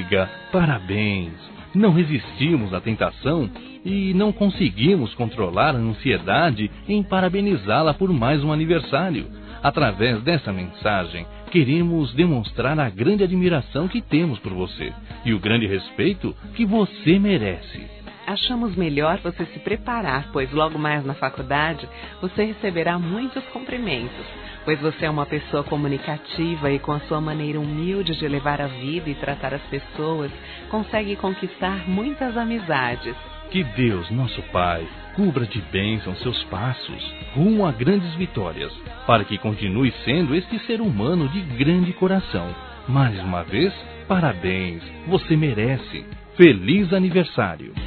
diga parabéns. Não resistimos à tentação e não conseguimos controlar a ansiedade em parabenizá-la por mais um aniversário. Através dessa mensagem, queremos demonstrar a grande admiração que temos por você e o grande respeito que você merece. Achamos melhor você se preparar, pois logo mais na faculdade você receberá muitos cumprimentos, pois você é uma pessoa comunicativa e com a sua maneira humilde de levar a vida e tratar as pessoas, consegue conquistar muitas amizades. Que Deus, nosso Pai, cubra de bênção seus passos rumo a grandes vitórias, para que continue sendo este ser humano de grande coração. Mais uma vez, parabéns, você merece. Feliz aniversário!